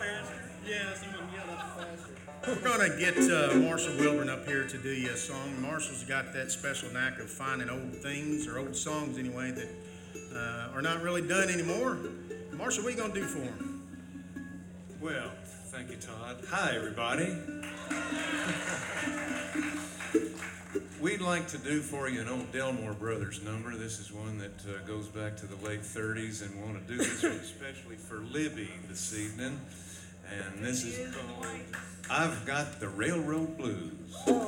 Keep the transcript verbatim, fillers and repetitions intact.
Yeah, someone yelled at the pastor. We're going to get uh, Marshall Wilburn up here to do you a song. Marshall's got that special knack of finding old things, or old songs anyway, that uh, are not really done anymore. Marshall, what are you going to do for him? Well, thank you, Todd. Hi, everybody. We'd like to do for you an old Delmore Brothers number. This is one that uh, goes back to the late thirties, and want to do this one especially for Libby this evening. And this is called I've Got the Railroad Blues.